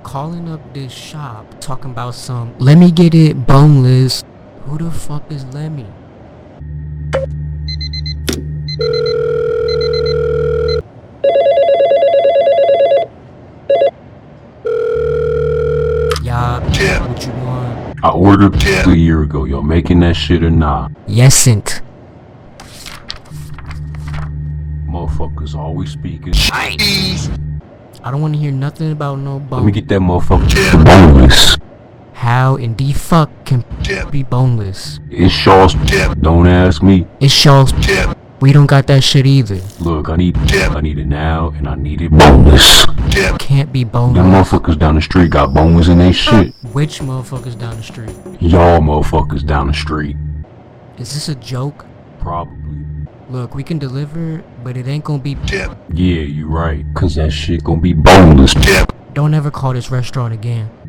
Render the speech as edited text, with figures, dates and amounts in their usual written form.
calling up this shop talking about some, let me get it boneless. Who the fuck is Lemmy? Yeah, what you want? I ordered a year ago. Y'all making that shit or not? Yesn't. Motherfuckers always speaking. I don't want to hear nothing about no bone. Let me get that motherfucker boneless. How in the fuck can be boneless? It's Shaw's. Don't ask me. It's Shaw's. We don't got that shit either. Look, I need it now, and I need it boneless. Can't be Them boneless. motherfuckers down the street got bones in they shit. Which motherfuckers down the street? Y'all motherfuckers down the street. Is this a joke? Probably. Look, we can deliver, but it ain't gonna be. Yeah, you right. Cause that shit gonna be boneless. Don't ever call this restaurant again.